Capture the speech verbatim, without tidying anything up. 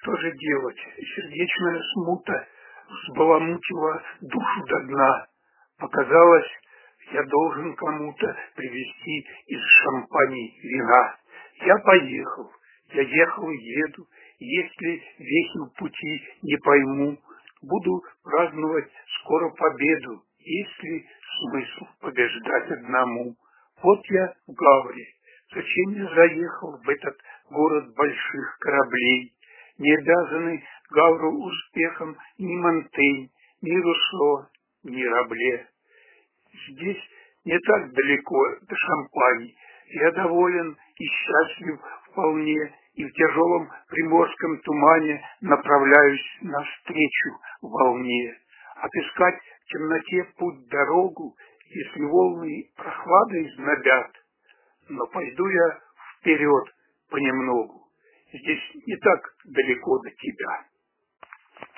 Что же делать? Сердечная смута взбаламутила душу до дна. Показалось, я должен кому-то привезти из Шампани вина. Я поехал, я ехал и еду. Если вехи пути не пойму, буду праздновать скоро победу. Есть ли смысл побеждать одному? Вот я в Гавре. Зачем я заехал в этот город больших кораблей? Не обязаны Гавру успехом ни Монтень, ни Руссо, ни Рабле. Здесь не так далеко до Шампани. Я доволен и счастлив вполне, и в тяжелом приморском тумане направляюсь навстречу волне. Отыскать в темноте путь-дорогу, если волны прохладой знобят, но пойду я вперед понемногу. Здесь не так далеко до тебя.